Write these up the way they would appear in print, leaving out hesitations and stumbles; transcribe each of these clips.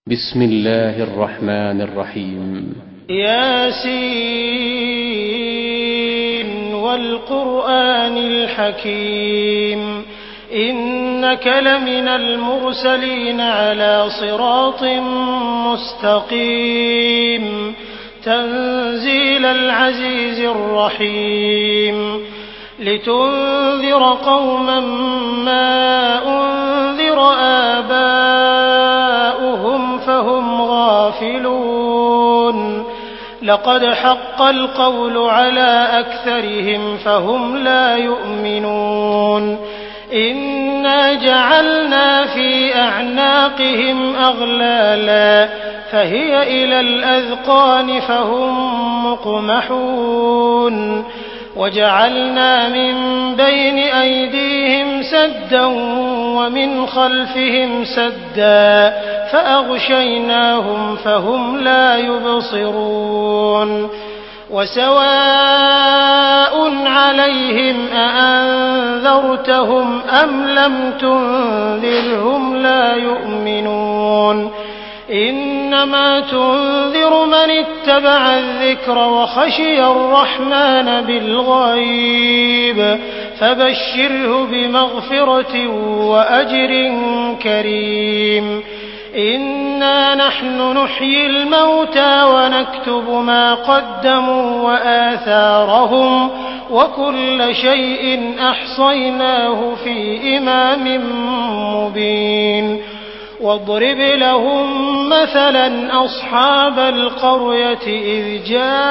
بسم الله الرحمن الرحيم. ياسين والقرآن الحكيم إنك لمن المرسلين على صراط مستقيم تنزيل العزيز الرحيم لتنذر قوما ما أنذر آباؤهم فهم غافلون لقد حق القول على أكثرهم فهم لا يؤمنون إنا جعلنا في أعناقهم أغلالا فهي إلى الأذقان فهم مقمحون وجعلنا من بين أيديهم سدا ومن خلفهم سدا فأغشيناهم فهم لا يبصرون وسواء عليهم أأنذرتهم أم لم تنذرهم لا يؤمنون إنما تنذر من اتبع الذكر وخشي الرحمن بالغيب فبشره بمغفرة وأجر كريم إنا نحن نحيي الموتى ونكتب ما قدموا وآثارهم وكل شيء أحصيناه في إمام مبين واضرب لهم مثلا أصحاب القرية إذ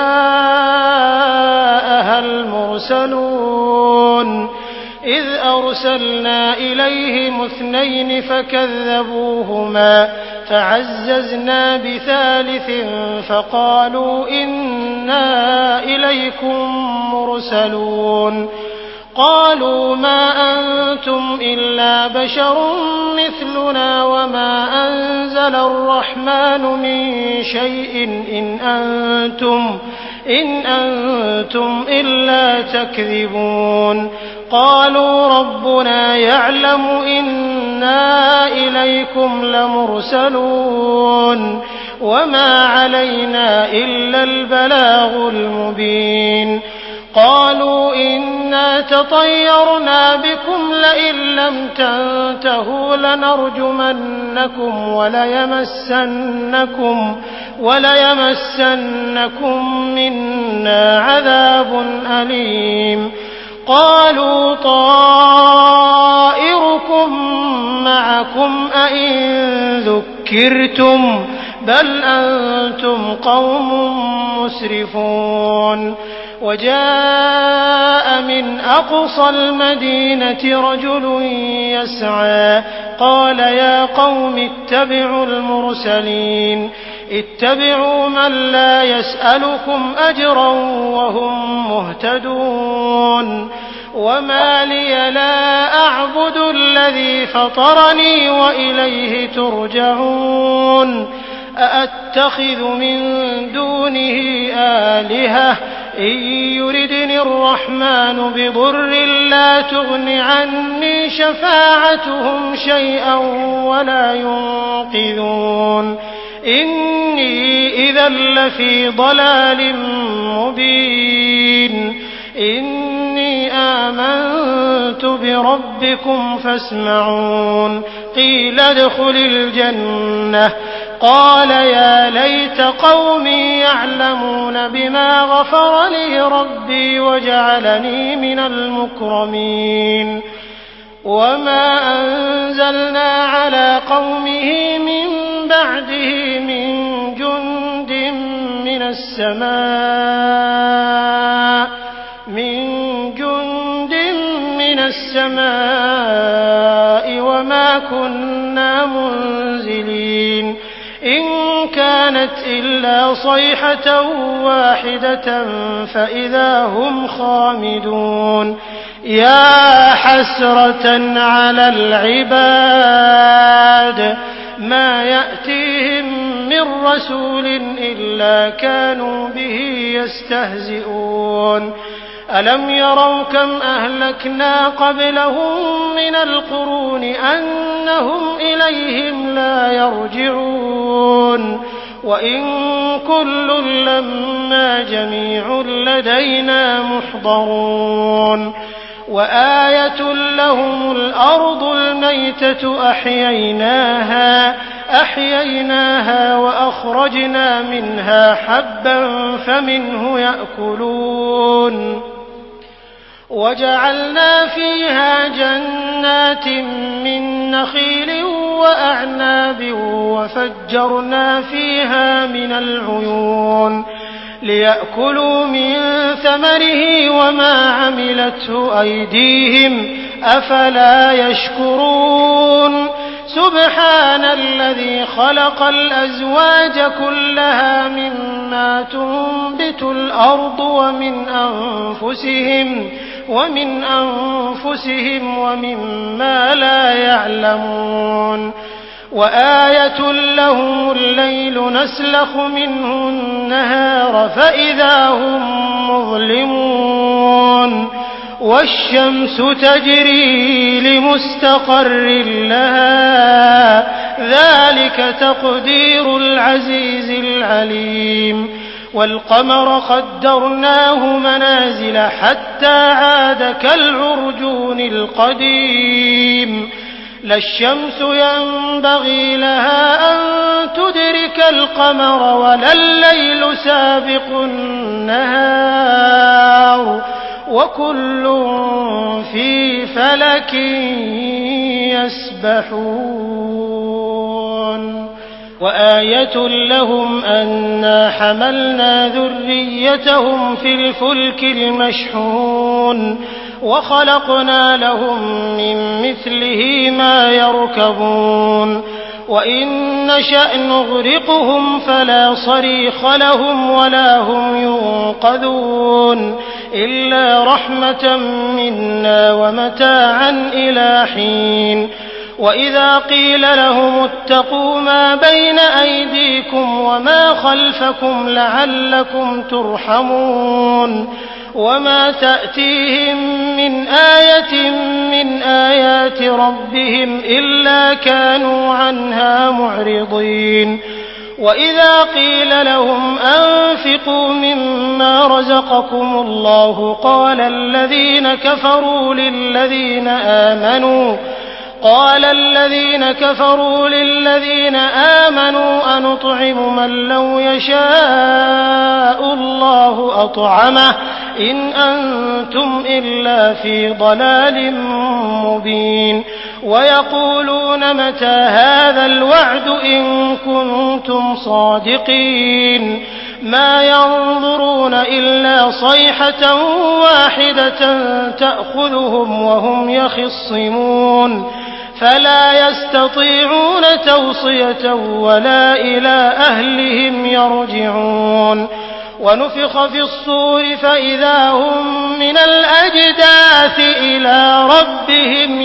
جاءها المرسلون إذ أرسلنا إليهم 2 فكذبوهما فعززنا بثالث فقالوا إنا إليكم مرسلون قالوا ما أنتم إلا بشر مثلنا وما أنزل الرحمن من شيء إن أنتم إلا تكذبون قالوا ربنا يعلم إنا إليكم لمرسلون وما علينا إلا البلاغ المبين قالوا إنا تطيرنا بكم لئن لم تنتهوا لنرجمنكم وليمسنكم منا عذاب أليم قالوا طائركم معكم أئن ذكرتم بل أنتم قوم مسرفون وجاء من أقصى المدينة رجل يسعى قال يا قوم اتبعوا المرسلين اتبعوا من لا يسألكم أجرا وهم مهتدون وما لي لا أعبد الذي فطرني وإليه ترجعون أأتخذ من دونه آلهة إن يردني الرحمن بضر لا تغن عني شفاعتهم شيئا ولا ينقذون إني إذا لفي ضلال مبين إني آمنت بربكم فاسمعون قيل ادخل الجنة قال يا ليت قومي يعلمون بما غفر لي ربي وجعلني من المكرمين وما أنزلنا على قومه من بعده من جند من السماء وما كنا منزلين إن كانت إلا صيحة واحدة فإذا هم خامدون يا حسرة على العباد ما يأتيهم من رسول إلا كانوا به يستهزئون ألم يروا كم أهلكنا قبلهم من القرون أنهم إليهم لا يرجعون وإن كل لما جميع لدينا محضرون وآية لهم الأرض الميتة أحييناها وأخرجنا منها حبا فمنه يأكلون وجعلنا فيها جنات من نخيل وأعناب وفجرنا فيها من العيون ليأكلوا من ثمره وما عملته أيديهم أفلا يشكرون سبحان الذي خلق الأزواج كلها مما تنبت الأرض ومن أنفسهم ومما لا يعلمون وآية لهم الليل نسلخ منه النهار فإذا هم مظلمون والشمس تجري لمستقر لها ذلك تقدير العزيز العليم والقمر قدرناه منازل حتى عاد كالعرجون القديم لا الشمس ينبغي لها أن تدرك القمر ولا الليل سابق النهار وكل في فلك يسبحون وآية لهم أنا حملنا ذريتهم في الفلك المشحون وخلقنا لهم من مثله ما يركبون وإن نشأ نغرقهم فلا صريخ لهم ولا هم ينقذون إلا رحمة منا ومتاعا إلى حين وإذا قيل لهم اتقوا ما بين أيديكم وما خلفكم لعلكم ترحمون وما تأتيهم من آية من آيات ربهم إلا كانوا عنها معرضين وإذا قيل لهم أنفقوا مما رزقكم الله قال الذين كفروا للذين آمنوا أنطعم من لو يشاء الله أطعمه إن أنتم إلا في ضلال مبين ويقولون متى هذا الوعد إن كنتم صادقين ما ينظرون إلا صيحة واحدة تأخذهم وهم يخصمون فلا يستطيعون توصية ولا إلى أهلهم يرجعون ونفخ في الصور فإذا هم من الأجداث إلى ربهم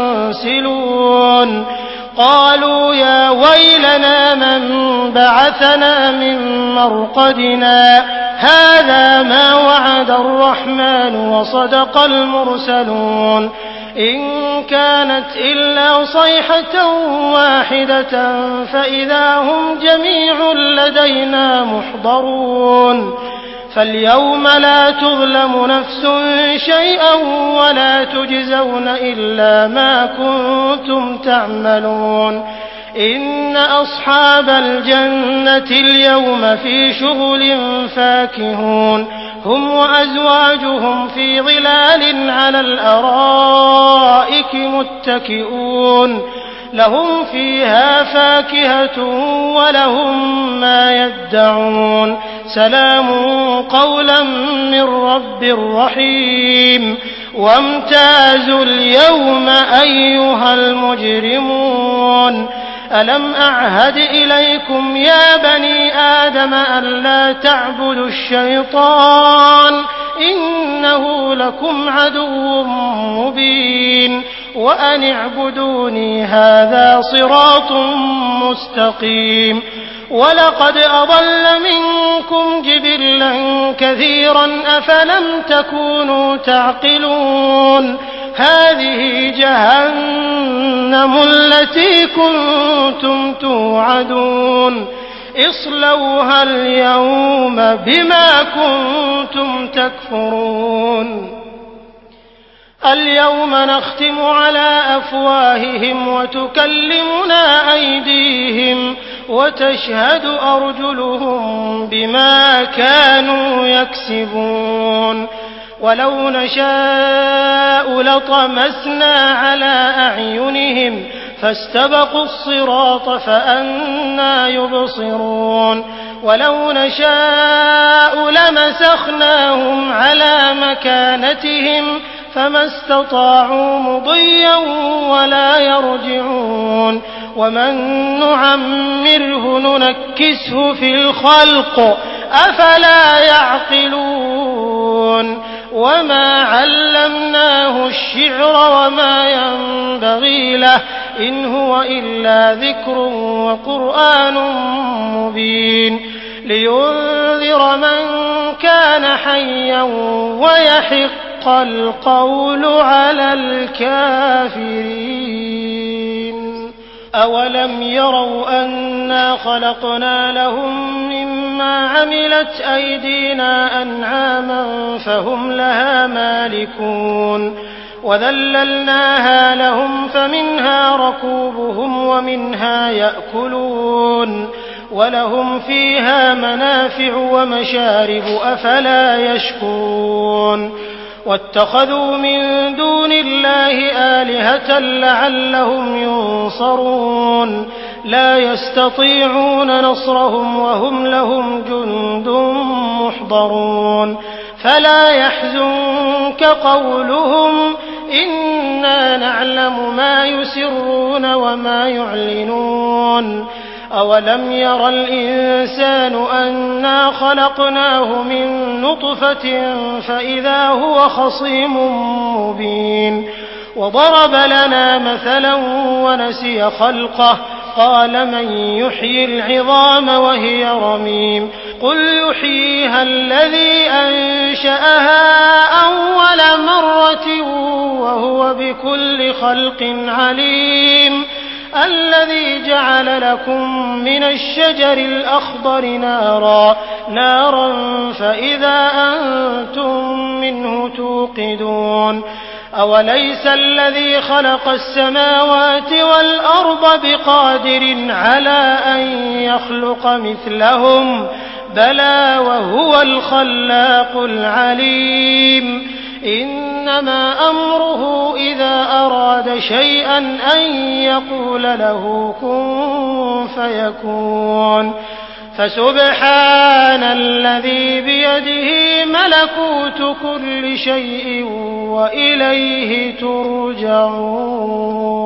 ينسلون قالوا يا ويلنا من بعثنا من مرقدنا هذا ما وعد الرحمن وصدق المرسلون إن كانت إلا صيحة واحدة فإذا هم جميع لدينا محضرون فاليوم لا تظلم نفس شيئا ولا تجزون إلا ما كنتم تعملون إن أصحاب الجنة اليوم في شغل فاكهون هم وأزواجهم في ظلال على الأرائك متكئون لهم فيها فاكهة ولهم ما يدعون سلام قولا من رب رحيم وامتازوا اليوم أيها المجرمون ألم أعهد إليكم يا بني آدم ألا تعبدوا الشيطان إنه لكم عدو مبين وأن اعبدوني هذا صراط مستقيم ولقد أضل منكم جبلا كثيرا أفلم تكونوا تعقلون هذه جهنم التي كنتم توعدون اصلوها اليوم بما كنتم تكفرون اليوم نختم على أفواههم وتكلمنا أيديهم وتشهد أرجلهم بما كانوا يكسبون ولو نشاء لطمسنا على أعينهم فاستبقوا الصراط فأنى يبصرون ولو نشاء لمسخناهم على مكانتهم فما استطاعوا مضيا ولا يرجعون ومن نعمره ننكسه في الخلق أفلا يعقلون وما علمناه الشعر وما ينبغي له إن هو إلا ذكر وقرآن مبين لينذر من كان حيا ويحق القول على الكافرين أولم يروا أنا خلقنا لهم مما عملت أيدينا أنعاما فهم لها مالكون وذللناها لهم فمنها ركوبهم ومنها يأكلون ولهم فيها منافع ومشارب أفلا يشكرون واتخذوا من دون الله آلهة لعلهم ينصرون لا يستطيعون نصرهم وهم لهم جند محضرون فلا يحزنك قولهم إنا نعلم ما يسرون وما يعلنون أولم ير الإنسان أنا خلقناه من نطفة فإذا هو خصيم مبين وضرب لنا مثلا ونسي خلقه قال من يحيي العظام وهي رميم قل يحييها الذي أنشأها أول مرة وهو بكل خلق عليم الذي جعل لكم من الشجر الأخضر نارا فإذا أنتم منه توقدون أوليس الذي خلق السماوات والأرض بقادر على أن يخلق مثلهم بلى وهو الخلاق العليم إنما أمره إذا أراد شيئا أن يقول له كن فيكون فسبحان الذي بيده ملكوت كل شيء وإليه ترجعون